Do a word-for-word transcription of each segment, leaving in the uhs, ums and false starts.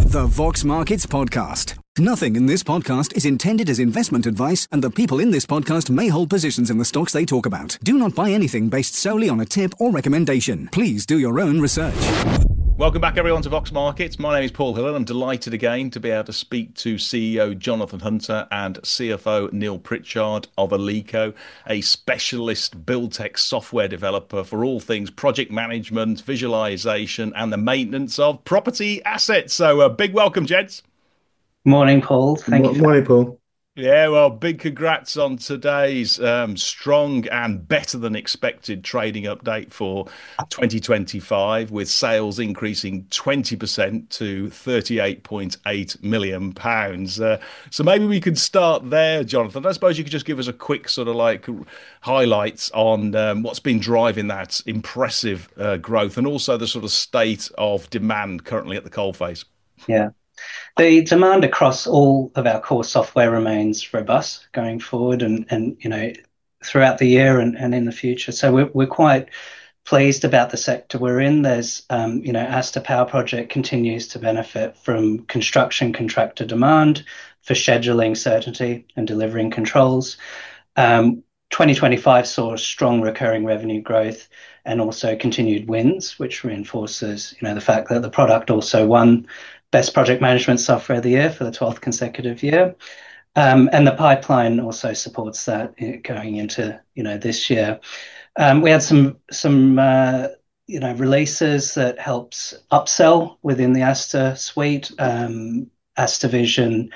The Vox Markets Podcast. Nothing in this podcast is intended as investment advice, and the people in this podcast may hold positions in the stocks they talk about. Do not buy anything based solely on a tip or recommendation. Please do your own research. Welcome back, everyone, to Vox Markets. My name is Paul Hill, and I'm delighted again to be able to speak to C E O Jonathan Hunter and C F O Neil Pritchard of Alico, a specialist build tech software developer for all things project management, visualization, and the maintenance of property assets. So a big welcome, gents. Morning, Paul. Thank M- you. Morning, Paul. Yeah, well, big congrats on today's um, strong and better than expected trading update for twenty twenty-five, with sales increasing twenty percent to thirty-eight point eight million pounds. Uh, so maybe we could start there, Jonathan. I suppose you could just give us a quick sort of like highlights on um, what's been driving that impressive uh, growth, and also the sort of state of demand currently at the coalface. Yeah. The demand across all of our core software remains robust going forward and, and you know, throughout the year and, and in the future. So we're, we're quite pleased about the sector we're in. There's, um, you know, Aster Power Project continues to benefit from construction contractor demand for scheduling certainty and delivering controls. Um, twenty twenty-five saw strong recurring revenue growth and also continued wins, which reinforces, you know, the fact that the product also won Best Project Management Software of the Year for the twelfth consecutive year. Um, and the pipeline also supports that going into, you know, this year. Um, we had some, some uh, you know, releases that helps upsell within the Aster suite. Um, Aster Vision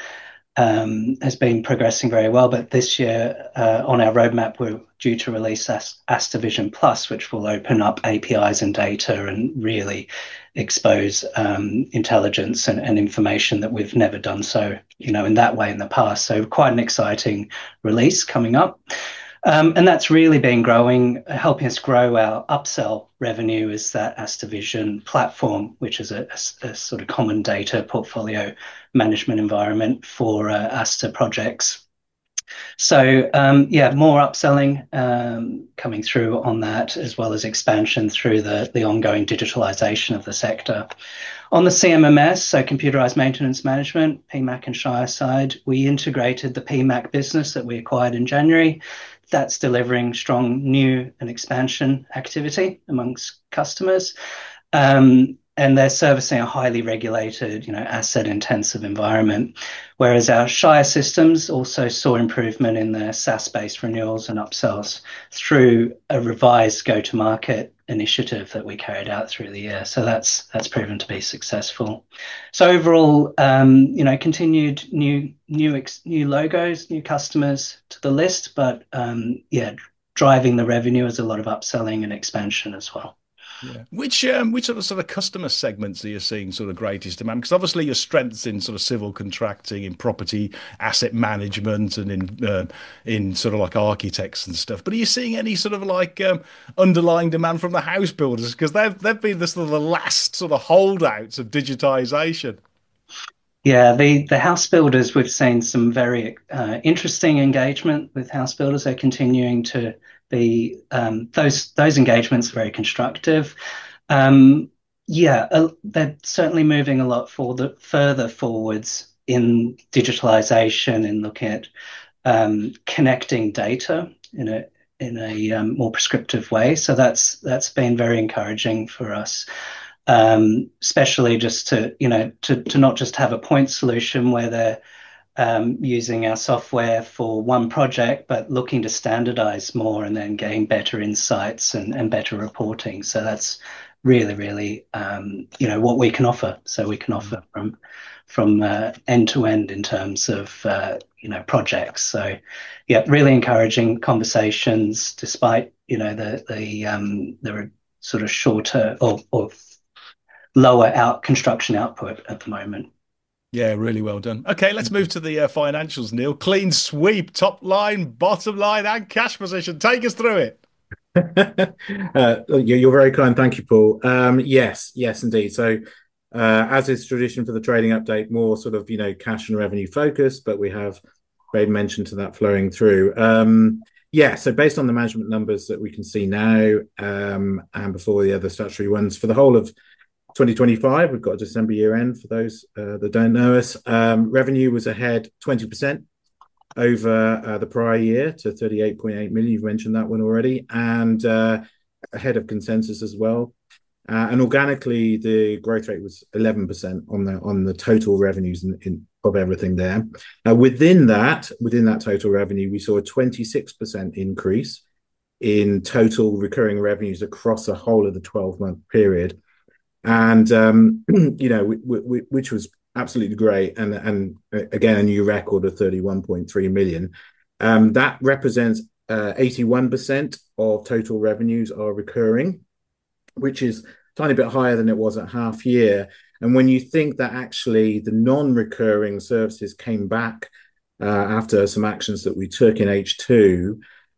um, has been progressing very well, but this year uh, on our roadmap, we're due to release Aster Vision Plus, which will open up A P Is and data and really expose um, intelligence and, and information that we've never done so, you know, in that way in the past. So quite an exciting release coming up. Um, and that's really been growing, helping us grow our upsell revenue is that Aster Vision platform, which is a, a, a sort of common data portfolio management environment for uh, Aster projects. So, um, yeah, more upselling um, coming through on that, as well as expansion through the, the ongoing digitalization of the sector. On the C M M S, so Computerized Maintenance Management, P MAC and Shire side, we integrated the P MAC business that we acquired in January. That's delivering strong new and expansion activity amongst customers. Um, and they're servicing a highly regulated, you know, asset-intensive environment, whereas our Shire systems also saw improvement in their SaaS-based renewals and upsells through a revised go-to-market initiative that we carried out through the year. So that's that's proven to be successful. So overall, um, you know, continued new new ex, new logos, new customers to the list, but um, yeah, driving the revenue is a lot of upselling and expansion as well. Yeah. Which um, which sort of sort of customer segments are you seeing sort of greatest demand? Because obviously your strengths in sort of civil contracting, in property asset management, and in uh, in sort of like architects and stuff. But are you seeing any sort of like um, underlying demand from the house builders? Because they've they've been the sort of the last sort of holdouts of digitization. Yeah, the, the house builders, we've seen some very uh, interesting engagement with house builders. They're continuing to be, um, those those engagements are very constructive. Um, yeah, uh, they're certainly moving a lot for the, further forwards in digitalization and looking at um, connecting data in a in a um, more prescriptive way. So that's that's been very encouraging for us. Um, especially just to, you know, to, to not just have a point solution where they're um, using our software for one project, but looking to standardize more and then gain better insights and, and better reporting. So that's really, really, um, you know, what we can offer. So we can offer from from uh, end to end in terms of, uh, you know, projects. So, yeah, really encouraging conversations despite, you know, the, the, um, the sort of shorter or, or lower out construction output at the moment. Yeah, really well done. Okay, let's move to the uh, financials, Neil. Clean sweep, top line, bottom line, and cash position. Take us through it. uh, you're very kind. Thank you, Paul. Um, yes, yes, indeed. So, uh, as is tradition for the trading update, more sort of, you know, cash and revenue focus, but we have made mention to that flowing through. Um, yeah, so based on the management numbers that we can see now um, and before the other statutory ones, for the whole of twenty twenty-five, we've got a December year end for those uh, that don't know us. Um, revenue was ahead twenty percent over uh, the prior year to thirty-eight point eight million. You've mentioned that one already, and uh, ahead of consensus as well. Uh, and organically, the growth rate was eleven percent on the on the total revenues in, in, of everything there. Uh, within that, within that total revenue, we saw a twenty-six percent increase in total recurring revenues across the whole of the twelve-month period, and um, you know, we, we, which was absolutely great. And and again, a new record of thirty-one point three million. Um, that represents uh, eighty-one percent of total revenues are recurring, which is a tiny bit higher than it was at half year. And when you think that actually the non-recurring services came back uh, after some actions that we took in H two,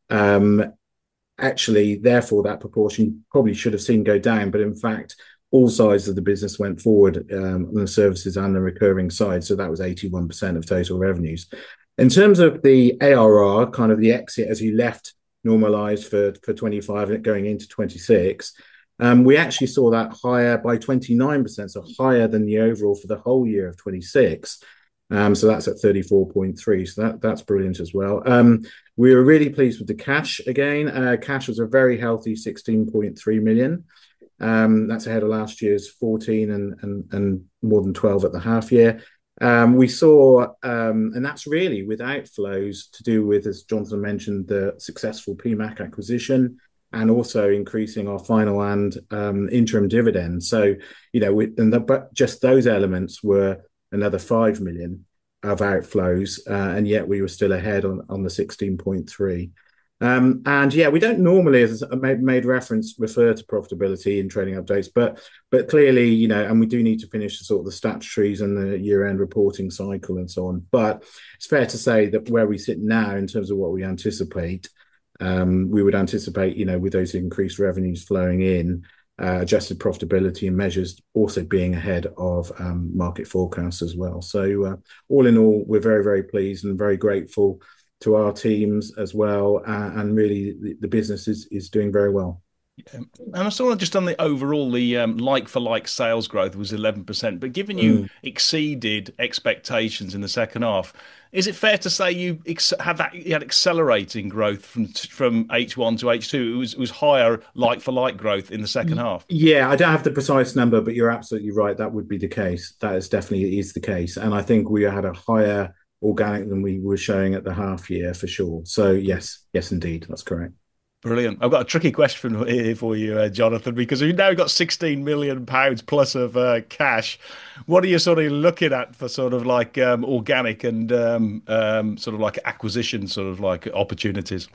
um, actually, therefore, that proportion probably should have seen go down. But in fact, all sides of the business went forward um, on the services and the recurring side. So that was eighty-one percent of total revenues. In terms of the A R R, kind of the exit as you left normalized for, for twenty-five and going into twenty-six, Um, we actually saw that higher by twenty-nine percent, so higher than the overall for the whole year of twenty-six. Um, so that's at thirty-four point three. So that, that's brilliant as well. Um, we were really pleased with the cash again. Uh, cash was a very healthy sixteen point three million. Um, that's ahead of last year's fourteen and, and, and more than twelve at the half year. Um, we saw, um, and that's really with outflows to do with, as Jonathan mentioned, the successful P MAC acquisition, and also increasing our final and um, interim dividend. So, you know, we, and the, but just those elements were another five million of outflows, uh, and yet we were still ahead on, on the sixteen point three. Um, and yeah, we don't normally, as I made, made reference, refer to profitability in trading updates, but but clearly, you know, and we do need to finish the sort of the statutories and the year-end reporting cycle and so on. But it's fair to say that where we sit now in terms of what we anticipate, Um, we would anticipate, you know, with those increased revenues flowing in, uh, adjusted profitability and measures also being ahead of um, market forecasts as well. So uh, all in all, we're very, very pleased and very grateful to our teams as well. Uh, and really, the, the business is, is doing very well. Yeah. And I saw just on the overall, the um, like-for-like sales growth was eleven percent. But given you mm. exceeded expectations in the second half, is it fair to say you ex- have that you had accelerating growth from from H one to H two? It was it was higher like-for-like growth in the second half. Yeah, I don't have the precise number, but you're absolutely right. That would be the case. That is definitely is the case. And I think we had a higher organic than we were showing at the half year for sure. So yes, yes, indeed, that's correct. Brilliant. I've got a tricky question here for you, uh, Jonathan, because we've now got sixteen million pounds plus of uh, cash. What are you sort of looking at for sort of like um, organic and um, um, sort of like acquisition sort of like opportunities?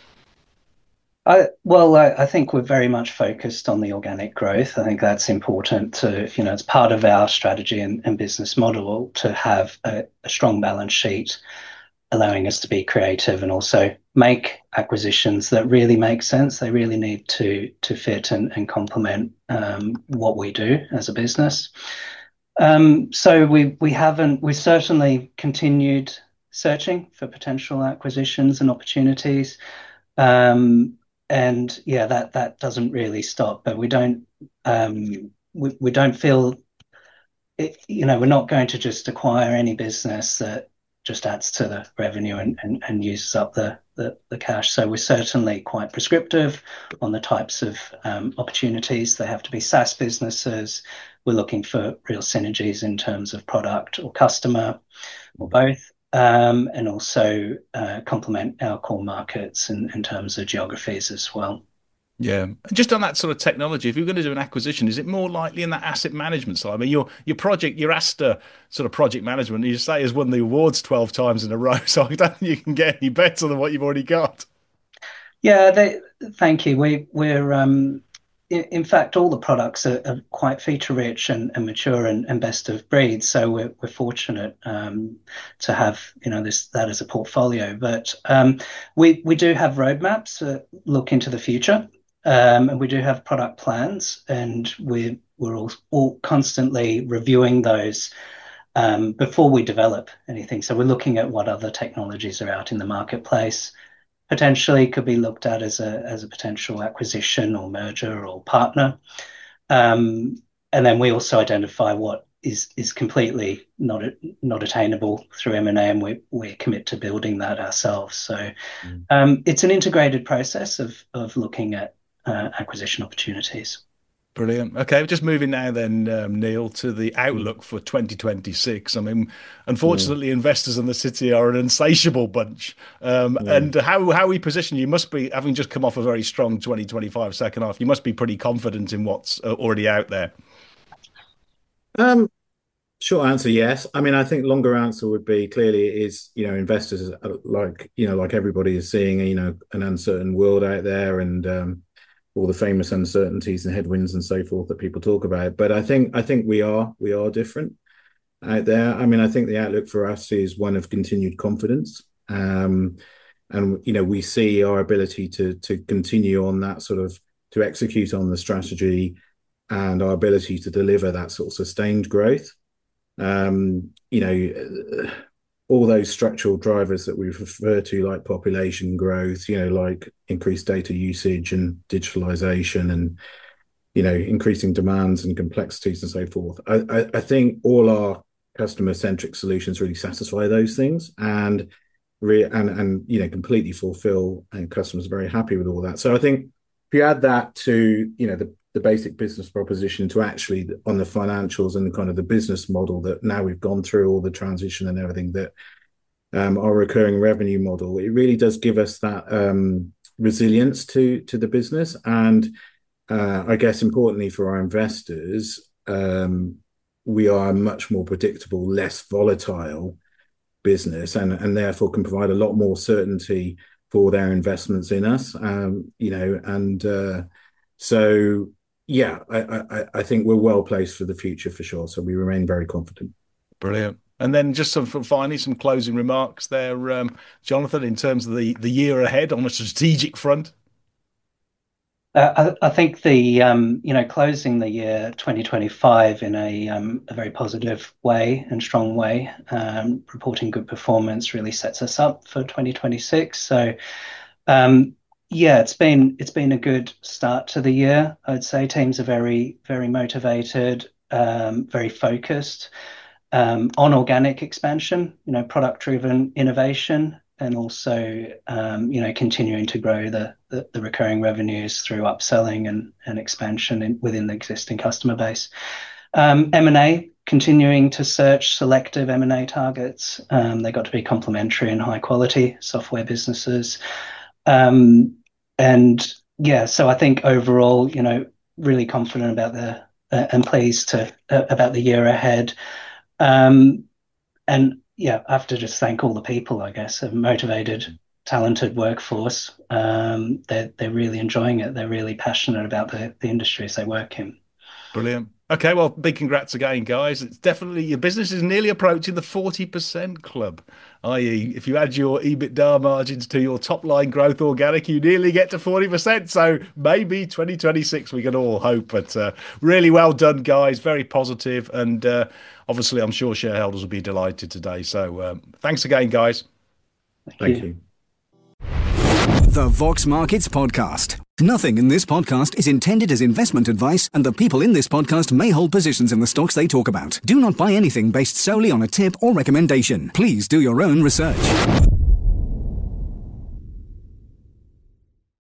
I, well, I, I think we're very much focused on the organic growth. I think that's important to, you know, it's part of our strategy and, and business model to have a, a strong balance sheet, allowing us to be creative and also make acquisitions that really make sense. They really need to to fit and, and complement um, what we do as a business. Um, so we we haven't we certainly continued searching for potential acquisitions and opportunities, um, and yeah, that that doesn't really stop. But we don't um, we we don't feel it, you know, we're not going to just acquire any business that just adds to the revenue and, and, and uses up the, the, the cash. So we're certainly quite prescriptive on the types of um, opportunities. They have to be SaaS businesses. We're looking for real synergies in terms of product or customer or both, um, and also uh, complement our core markets in, in terms of geographies as well. Yeah. Just on that sort of technology, if you're going to do an acquisition, is it more likely in that asset management side? I mean, your your project, your Asta sort of project management, you say has won the awards twelve times in a row. So I don't think you can get any better than what you've already got. Yeah, they, thank you. We, we're, um, in, in fact, all the products are, are quite feature rich and, and mature and, and best of breed. So we're, we're fortunate um, to have, you know, this that as a portfolio. But um, we, we do have roadmaps that look into the future. Um, and we do have product plans, and we're we're all, all constantly reviewing those um, before we develop anything. So we're looking at what other technologies are out in the marketplace, potentially could be looked at as a as a potential acquisition or merger or partner, um, and then we also identify what is is completely not not attainable through M and A, and we we commit to building that ourselves. So mm. um, it's an integrated process of of looking at uh, acquisition opportunities. Brilliant. Okay, just moving now then, um, Neil, to the outlook for twenty twenty-six. I mean, unfortunately, mm. investors in the city are an insatiable bunch. Um, yeah. And how how we position you must be, having just come off a very strong twenty twenty-five second half, you must be pretty confident in what's already out there. Um, short answer, yes. I mean, I think longer answer would be clearly it is, you know, investors like, you know, like everybody is seeing, you know, an uncertain world out there, and um, all the famous uncertainties and headwinds and so forth that people talk about. But I think I think we are we are different out there. I mean, I think the outlook for us is one of continued confidence, um, and you know, we see our ability to to continue on that sort of to execute on the strategy, and our ability to deliver that sort of sustained growth. Um, you know, all those structural drivers that we refer to, like population growth, you know, like increased data usage and digitalization, and you know, increasing demands and complexities and so forth. I, I, I think all our customer-centric solutions really satisfy those things, and re- and and you know, completely fulfill, and customers are very happy with all that. So I think if you add that to, you know, the the basic business proposition to actually on the financials and kind of the business model that now we've gone through all the transition and everything, that um, our recurring revenue model, it really does give us that um, resilience to to the business. And uh, I guess importantly for our investors, um, we are a much more predictable, less volatile business, and, and therefore can provide a lot more certainty for their investments in us. Um, you know, and uh, so Yeah, I, I, I think we're well placed for the future for sure. So we remain very confident. Brilliant. And then just some finally some closing remarks there, um, Jonathan, in terms of the, the year ahead on a strategic front. Uh, I, I think the um, you know, closing the year twenty twenty-five in a um, a very positive way and strong way, um, reporting good performance really sets us up for twenty twenty-six. So. Um, Yeah, it's been it's been a good start to the year. I'd say teams are very very motivated, um, very focused um, on organic expansion, you know, product driven innovation, and also um, you know, continuing to grow the, the the recurring revenues through upselling and and expansion in, within the existing customer base. Um, M and A, continuing to search selective M and A targets. Um, they got to be complementary and high quality software businesses. Um, and yeah, so I think overall, you know, really confident about the uh, and pleased to uh, about the year ahead. Um, and yeah, I have to just thank all the people, I guess, a motivated, talented workforce. Um, they're they're really enjoying it. They're really passionate about the the industries they work in. Brilliant. Okay, well, big congrats again, guys. It's definitely, your business is nearly approaching the forty percent club, that is, if you add your EBITDA margins to your top line growth organic, you nearly get to forty percent. So maybe twenty twenty-six, we can all hope. But uh, really well done, guys. Very positive. And uh, obviously, I'm sure shareholders will be delighted today. So um, thanks again, guys. Thank, Thank you. you. The Vox Markets Podcast. Nothing in this podcast is intended as investment advice, and the people in this podcast may hold positions in the stocks they talk about. Do not buy anything based solely on a tip or recommendation. Please do your own research.